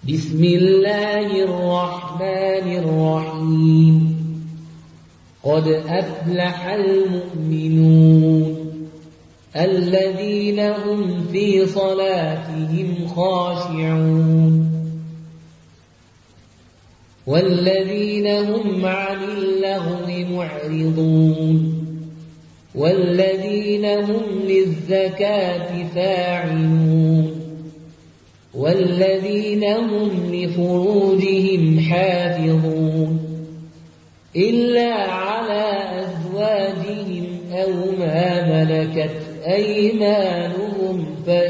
بسم الله الرحمن الرحيم قد أفلح المؤمنون الذين هم في صلاتهم خاشعون والذين هم عن اللغو معرضون والذين هم للزكاة فاعلون والذين هم لفروجهم حافظون إلا على أزواجهم أو ما ملكت أيمانهم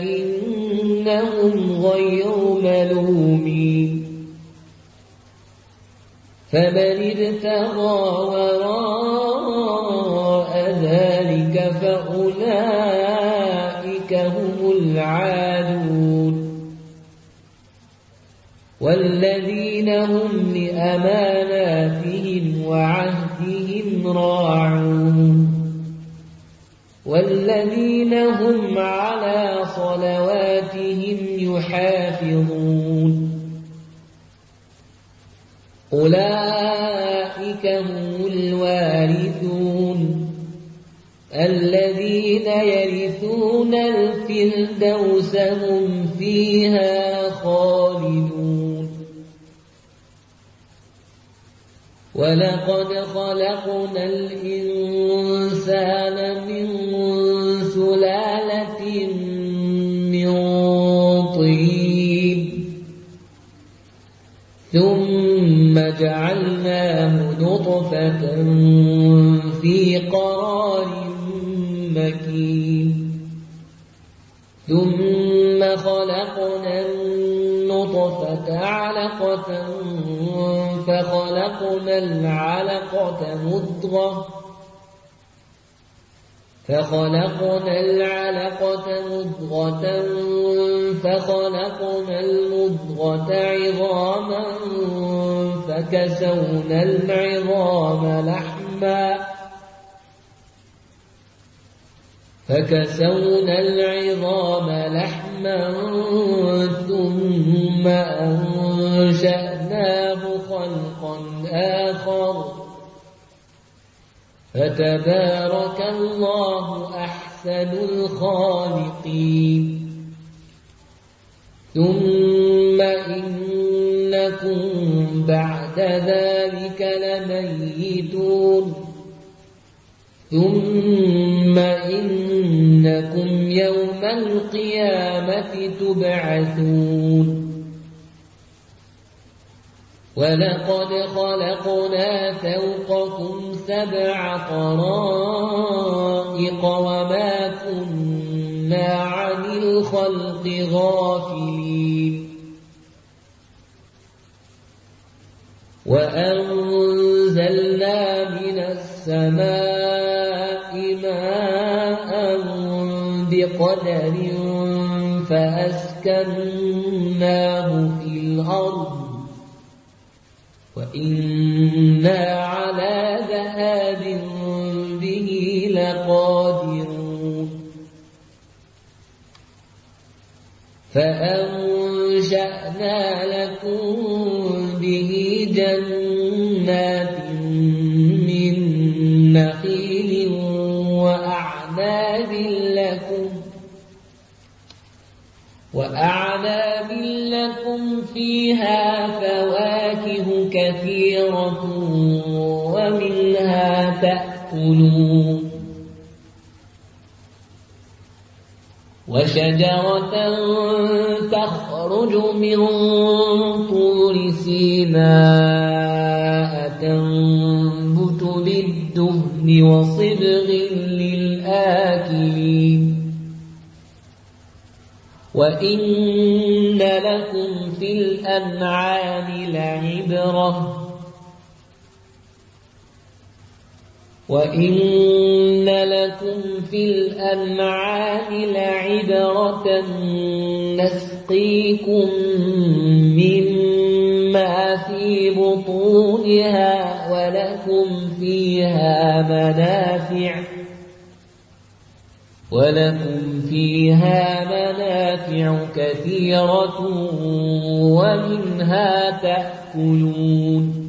فإنهم غير ملومين فمن ابتغى وراء ذلك فأولئك هم العادون والذين هم لأماناتهم وعهدهم راعون والذين هم على صلواتهم يحافظون أولئك هم الوارثون الذين يرثون الفردوس هم فيها خالدون ولقد خلقنا الإنسان من سلالة من طين ثم جعلناه نطفة في قرار مكين ثم خلقنا النطفة علقة فخلقنا العلقة مضغة فخلقنا المضغة عظاما فكسونا العظام لحما ثم أنشأناه خلقا آخر فتبارك الله أحسن الخالقين ثم إنكم بعد ذلك لميتون ثم إنكم يوم القيامة تبعثون ولقد خلقنا فوقكم 7 طرائق وما كنا عن الخلق غافلين وأنزلنا من السماء ماء بقدر فأسكناه في الأرض وإنا على ذهاب به لقادرون فأنشأنا لكم به جنات من نخيل وأعناب لكم فيها فواكه كثيرة ومنها تأكلون وشجرة تخرج من طور سيناء تنبت بالدهن وصبغ للآكلين وإن لكم في الأنعام لعبرة نسقيكم مما في بطونها ولكم فيها منافع كثيرة ومنها تأكلون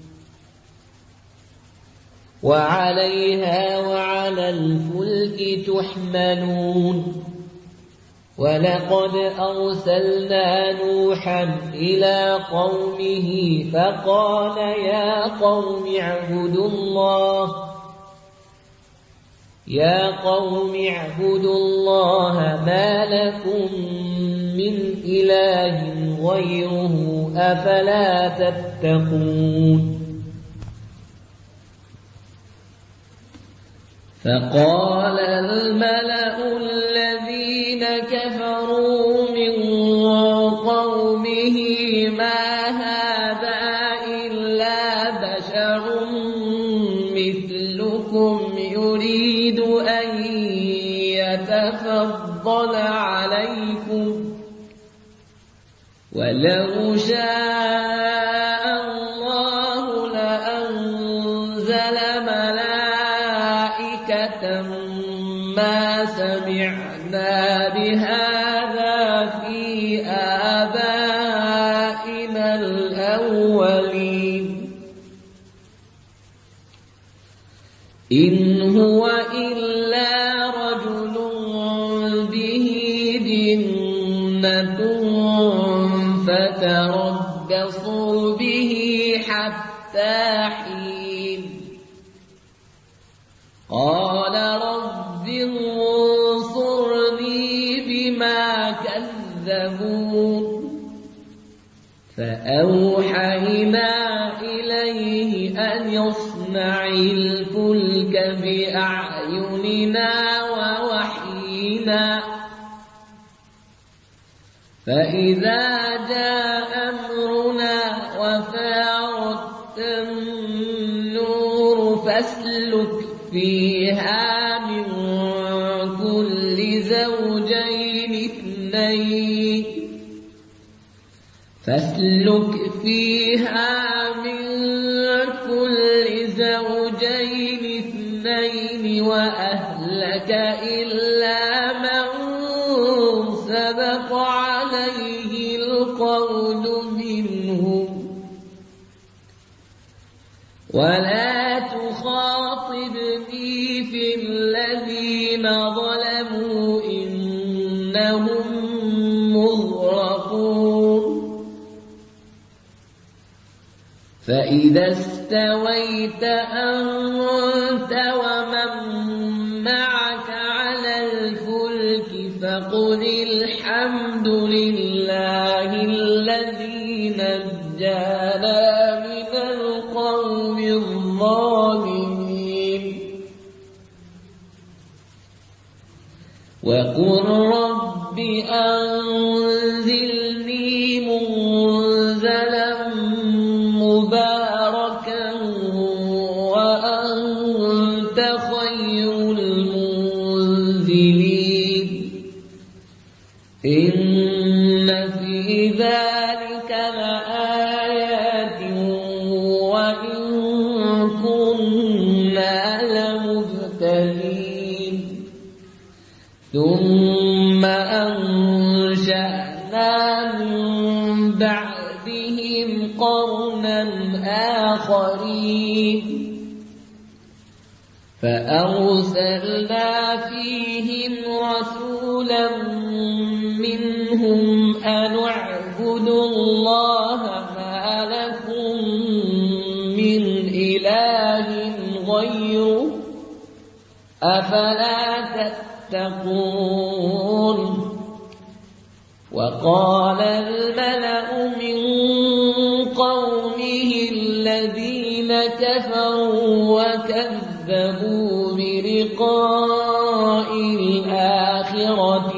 وعليها وعلى الفلك تحملون ولقد أرسلنا نوحا إلى قومه فقال يا قوم اعبدوا الله ما لكم من إله غيره أفلا تتقون فقال الملأ الذين كفروا من قومه ما هذا إلا بشر مثلكم يريد أن يتفضل عليكم ولو شاء الله لأنزل ملائكة ما سمعنا بهذا في آبائنا الأولين إن هو إلا رجل به جنة فتربصوا به حتى حين قال رب انصرني بما كذبون فأوحينا إليه أن يصنع الفلك بأعيننا ووحينا فإذا جاء أمرنا وفارت النور فاسلك فيها من كل زوجين اثنين وأهلك إلا من سبق عليه القول منهم ولا تخاطبني في الذين ظلموا إنهم مغرقون فإذا استويت أنت ومن معك على الفلك فقل الحمد لله الذي نجانا من القوم الظالمين وقل رب أنزلني منزلا مباركا وأنت خير المنزلين إن في ذلك لآيات وإن كنا لمبتلين ثم أنشأنا من بعدهم قرنا آخرين فأرسلنا فيهم رسولا منهم أن اعبدوا الله ما لكم من إله غيره أفلا تتقون وقال الملأ من قومه الذين كفروا وكذبوا بلقاء الآخرة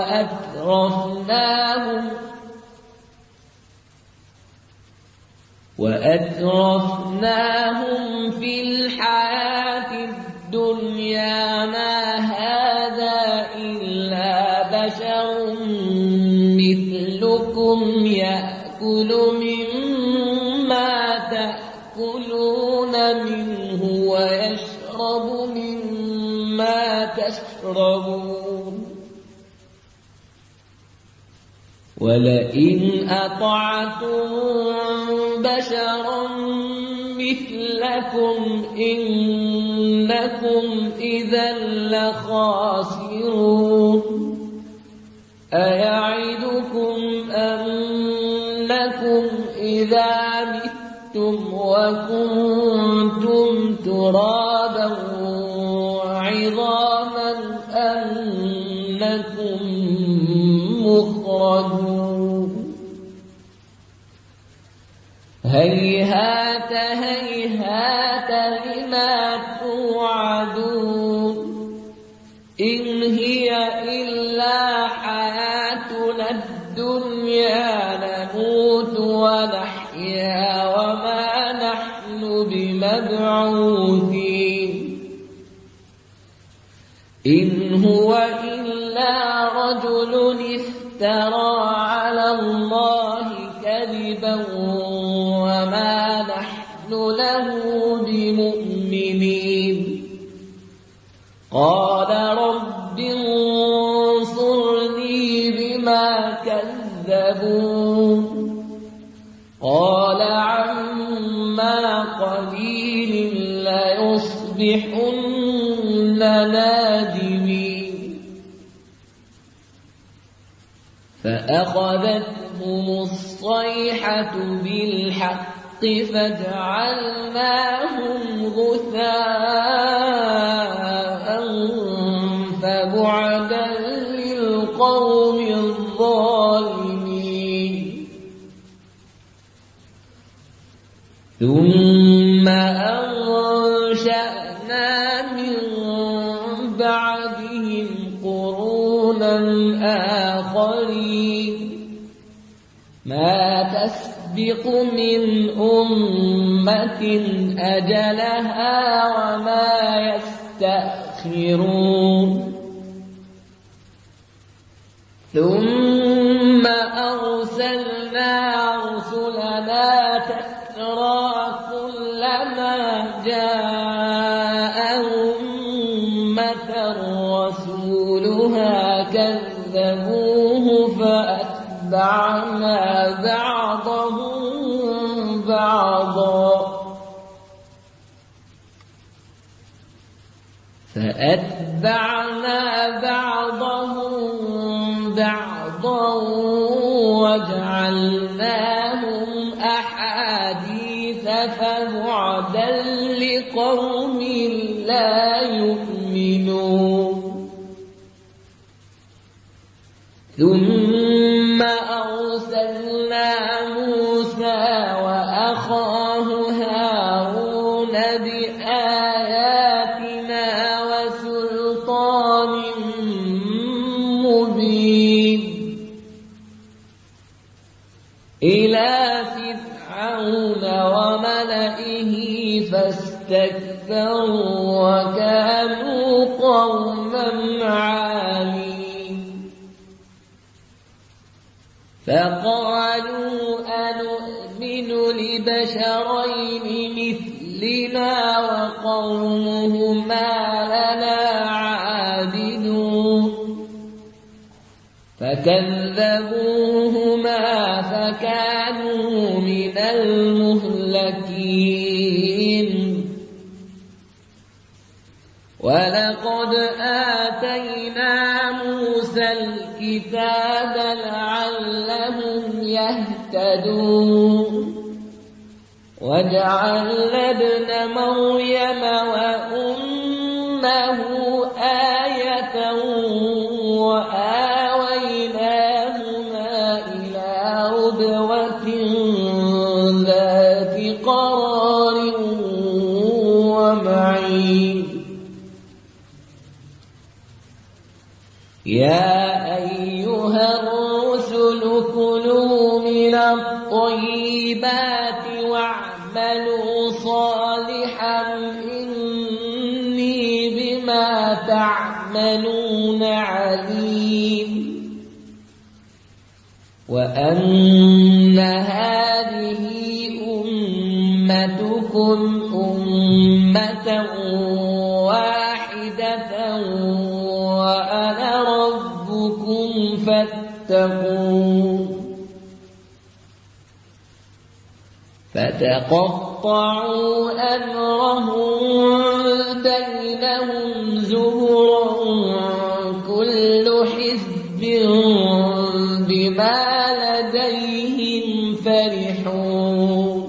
وأترفناهم في الحياة الدنيا ما هذا إلا بشر مثلكم يأكل مما تأكلون منه ويشرب مما تشربون ولئن أطعتم بشرا مثلكم إنكم إذا لخاسرون أيعدكم أنكم إذا متم وكنتم ترابا وعظاما أنكم مخرجون هيهات هيهات لما توعدون إن هي إلا حياتنا الدنيا نموت ونحيا وما نحن بمبعوثين إن هو إلا رجل افترى على الله كذبا وما نحن له بمؤمنين قال رب انصرني بما كذبون قال عما قليل ليصبحن نادمين فأخذتهم الصيحة بالحق فجعلناهم غثاء فبعدا للقوم الظالمين ثم أنشأنا من بعدهم قرونا آخرين ما تسبق من أمة أجلها وما يستأخرون ثم أرسلنا رسلنا تترى كلما جاء أمة رسولها كذبوه فأتبعنا بعضهم بعضا وجعلناهم أحاديث فبعدا لقوم لا يؤمنون ثم أرسلنا موسى وأخاه هارون بآياتنا وسلطان مبين إلى فرعون وملئه فاستكبروا وكانوا قوما عالين فقالوا أنؤمن لبشرين مثلنا وقومهما لنا عابدون فكذبوهما فكانوا من المهلكين ولقد آتينا موسى الكتاب لعلهم يهتدون وجعلنا ابن مريم وأمه آية وآويناهما إلى ربوة ذات قرار ومعين يا أيها الرسل كلوا من الطيبات واعملوا صالحا إني بما تعملون عليم وأن هذه أمتكم أمة واحدة وأنا ربكم فاتقون فتقطعوا أمرهم بينهم زبرا كل حزب بما لديهم فرحون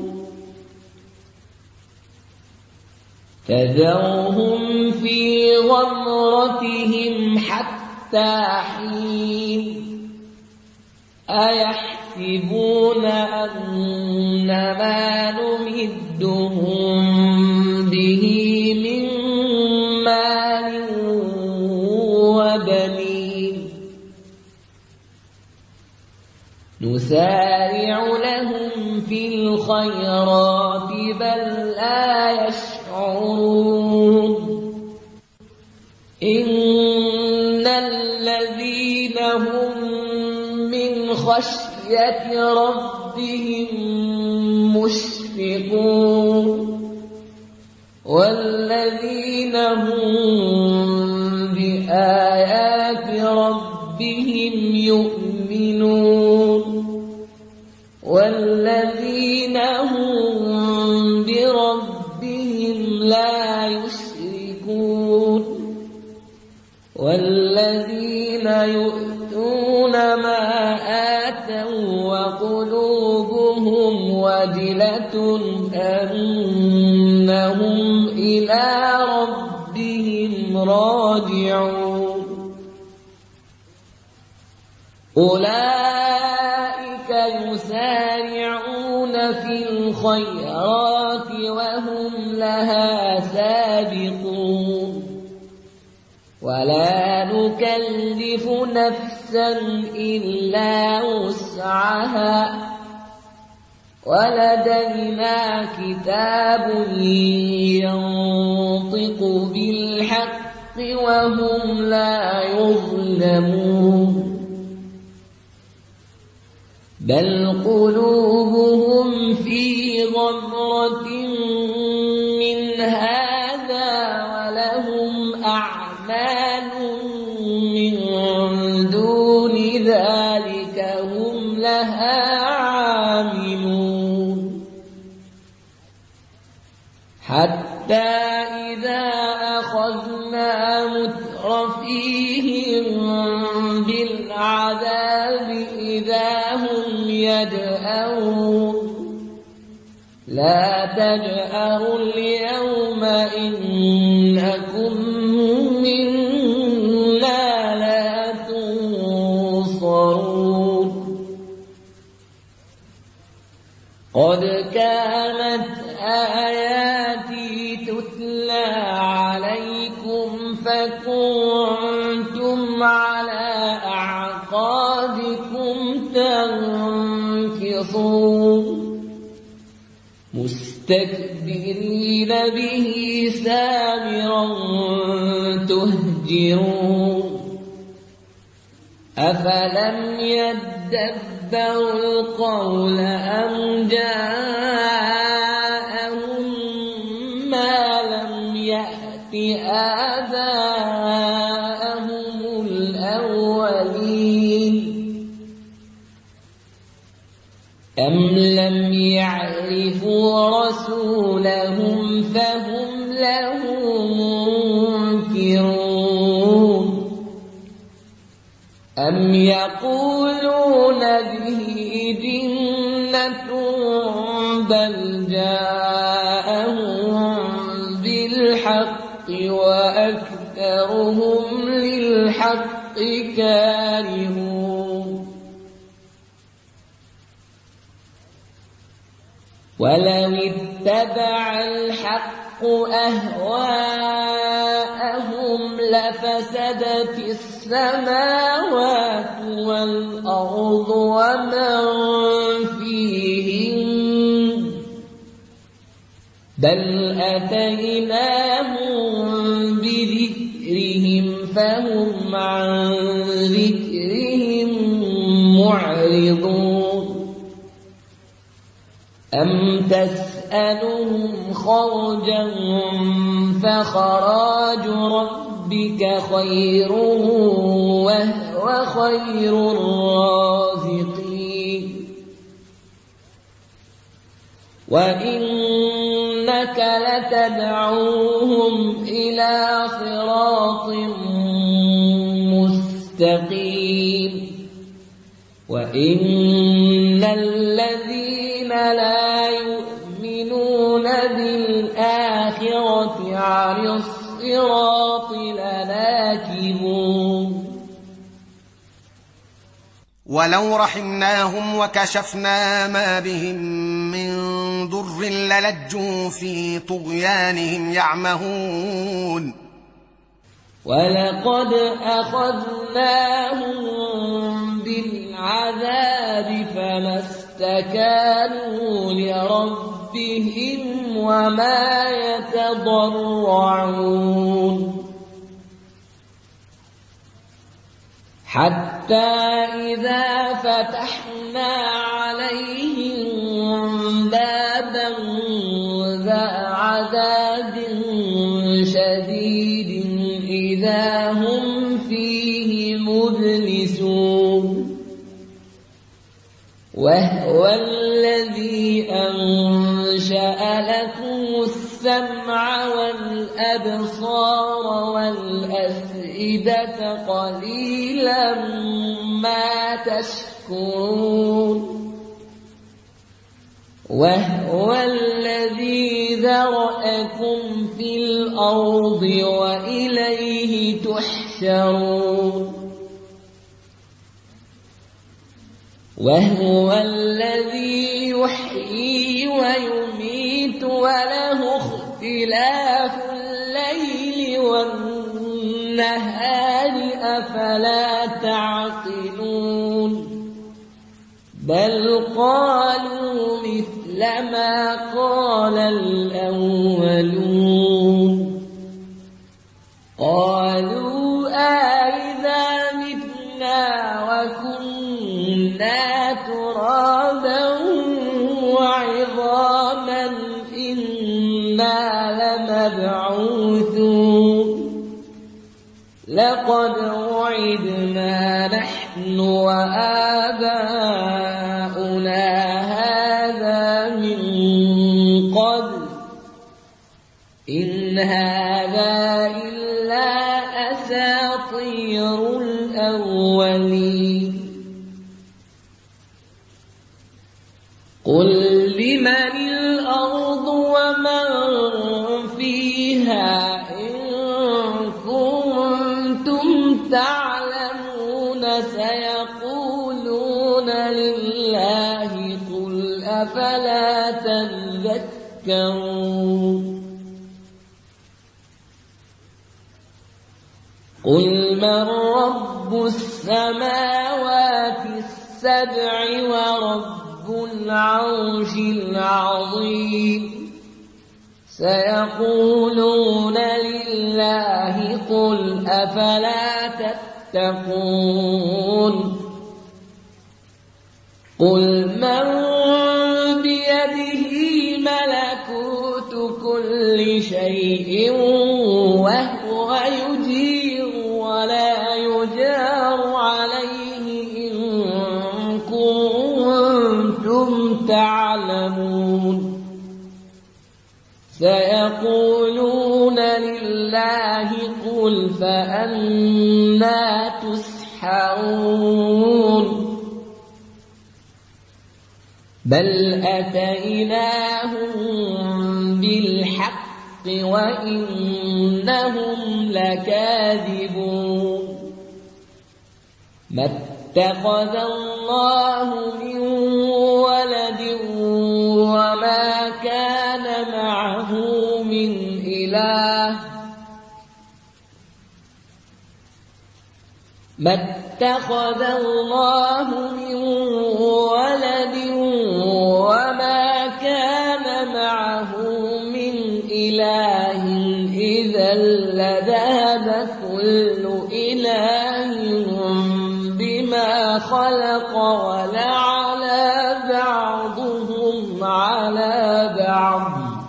فذرهم في غمرتهم حتى حين أيحسبون أن ما نمدهم به من مال وبنين نسارع لهم في الخيرات بل لا يشعرون إن الذين هم من خشية ربهم مشفقون والذين هم بآيات ربهم يؤمنون والذين هم بربهم لا يشركون والذين يؤتون ما آتوا وقلوبهم وجلة أنهم إلى ربهم راجعون أولئك يسارعون في الخيرات وهم لها سابقون ولا نكلف نفسا إلا وسعها ولدينا كتاب ينطق بالحق وهم لا يظلمون بل قلوبهم في غمرة من هذا ولهم أعمال من دون ذلك هم لها عاملون حتى إذا أخذنا مترفيهم بالعذاب إذا هم يدأرون لا تجأروا اليوم إنكم منا لا تنصرون قد كانت آياتي تتلى عليكم فكنتم على أعقابكم تنكصون مستكبرين به سامرا تهجرون أفلم يدبروا القول أم جاءهم ما لم يأت آباءهم الأولين أم لم يعرفوا رسولهم فهم له منكرون أم يقولون به جنة بل جاءهم بالحق وأكثرهم للحق كارهون ولو اتبع الحق أهواءهم لفسدت السماوات والأرض ومن فيهن بل أتيناهم بذكرهم فهم عن ذكرهم معرضون أم تسألهم خرجا فخراج ربك خير وهو خير الرازقين وإنك لتدعوهم إلى صراط مستقيم وإن الذين لا يؤمنون بالآخرة عن الصراط لناكبون ولو رحمناهم وكشفنا ما بهم من ضر للجوا في طغيانهم يعمهون ولقد أخذناهم بالعذاب فما استكانوا لربهم وما يتضرعون حتى إذا فتحنا عليهم بابا ذا عذاب شديد إذا هم فيه مبلسون وهو الذي أنشأ لكم السمع والأبصار والأفئدة قليلا ما تشكرون وهو الذي ذرأكم في الأرض وإليه تحشرون وهو الذي يحيي ويميت وله اختلاف الليل والنهار أفلا تعقلون بل قالوا مثل ما قال الأولون قالوا أإذا متنا وكنا ترابا وعظاما إنا لمبعوثون لقد وعدنا نحن وآباؤنا هذا من قبل إن هذا إلا أساطير الأولين قل لمن الأرض ومن فيها إن كنتم تعلمون سيقولون لله قل أفلا تذكرون قل من رب السماوات السبع ورب العرش العظيم سيقولون لله قل أفلا تتقون قل من بيده ملكوت كل شيء وهو يجير ولا يجار عليه إن كنتم تعلمون سيقولون لله قل فأنى تسحرون بل أتيناهم بالحق وإنهم لكاذبون ما اتخذ الله من ولد وما كان معه من إله ما اتخذ الله من ولد وما كان معه من إله إذا لذهب كل إله بما خلق ولعلى بعضهم على بعض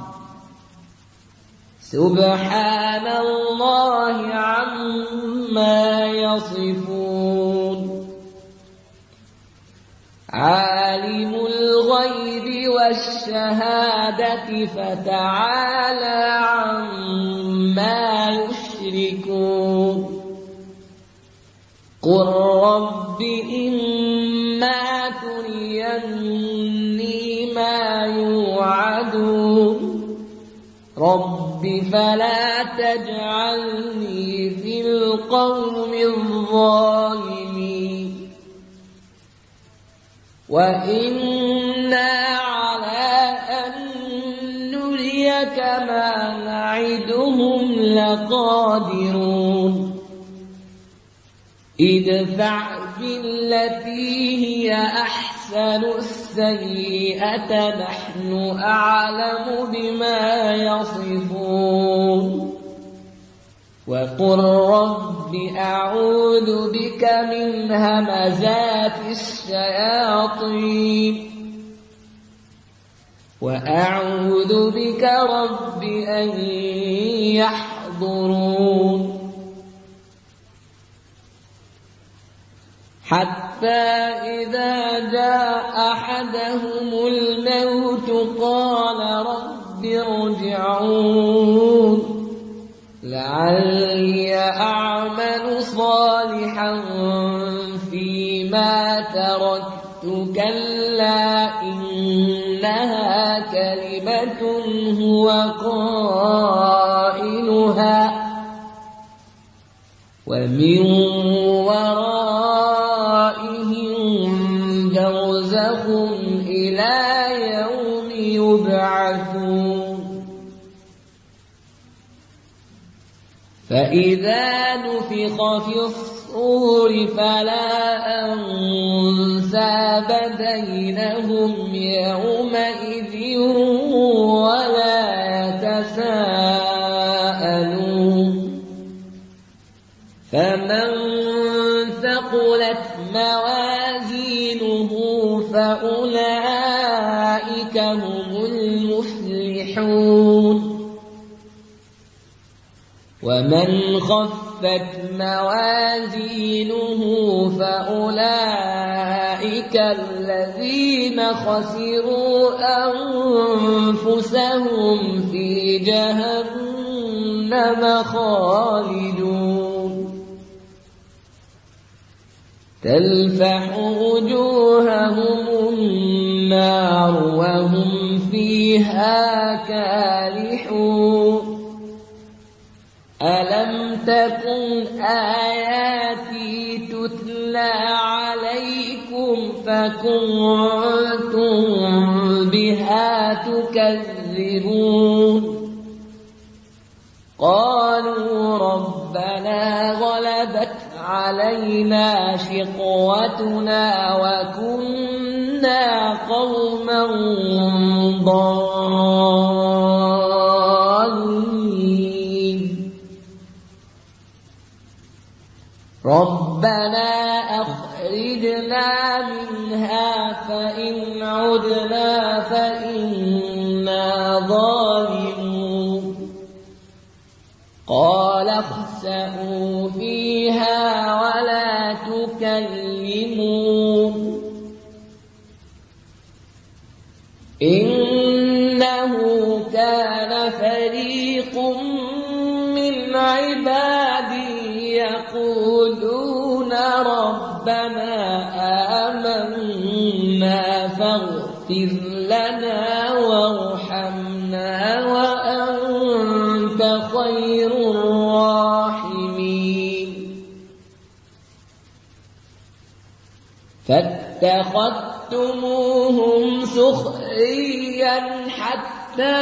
سبحان الله عما يصفون عالم الغيب الغيب والشهادة فتعالى عما يشركون قل رب إما تريني ما يوعدون رب فلا تجعلني في القوم الظالمين وإنا على أن نريك ما نعدهم لقادرون ادفع بالتي هي أحسن السيئة نحن أعلم بما يصفون وقل رب أعوذ بك من همزات الشياطين وأعوذ بك رب أن يحضرون حتى إذا جاء أحدهم الموت قال رب ارجعون لعلي أعمل صالحا فيما تركت كلا إنها كلمة هو قائلها ومن ورائهم برزخ إلى يوم يبعثون فإذا نفخ في الصور فلا أنساب بينهم يومئذ ولا يتساءلون فمن ثقلت موازينه فأولئك هم المفلحون ومن خفت موازينه فأولئك الذين خسروا أنفسهم في جهنم خالدون تلفح وجوههم النار وهم فيها كالحون ألم تكن آياتي تتلى عليكم فكنتم بها تكذبون قالوا ربنا غلبت علينا شقوتنا وكنا قوما ضالين ربنا أخرجنا منها فإن عدنا فإنا ظالمون قال اخسئوا فيها ولا تكلمون إنه كان فريق من عبادي يقولون ربنا آمنا فاغفر لنا وارحمنا وأنت خير الراحمين فاتخذتموهم سخريا حتى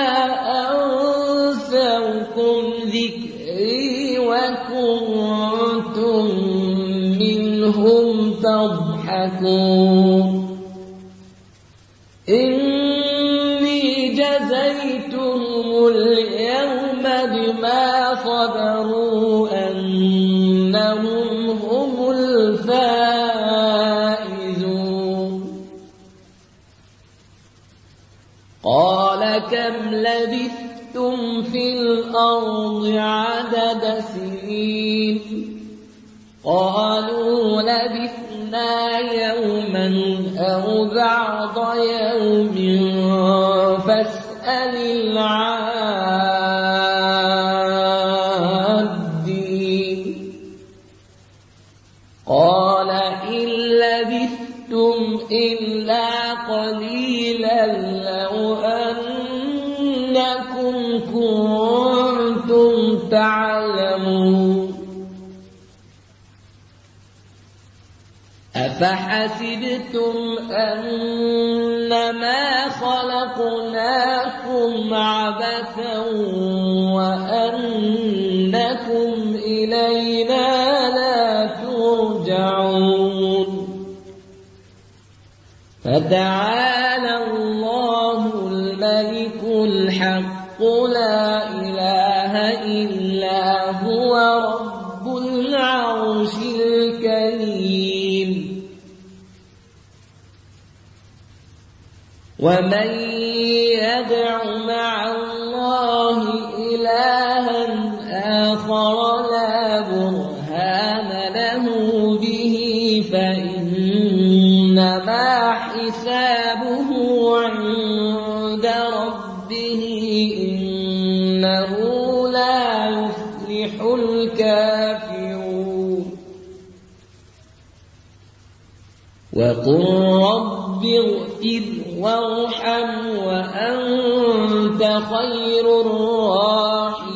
أنسوكم ذكري وكنتم منهم تضحكون إني جزيتهم اليوم بما صبروا أنهم هم الفائزون قال كم لبثتم في الأرض عدد سنين قالوا لبثنا لبثنا يوما أو بعض يوم فاسأل العادين قال إن لبثتم إلا قليلا لو أنكم كنتم تعلمون أفحسبتم أنما خلقناكم عبثا وأنكم إلينا لا ترجعون فتعالى الله الملك الحق لا إله إلا هو رب العرش الكريم ومن يدع مع الله إلها آخر لا برهان له به فإنما حسابه عند ربه إنه لا يفلح الكافرون وقل رب اغفر وارحم وأنت خير الراحمين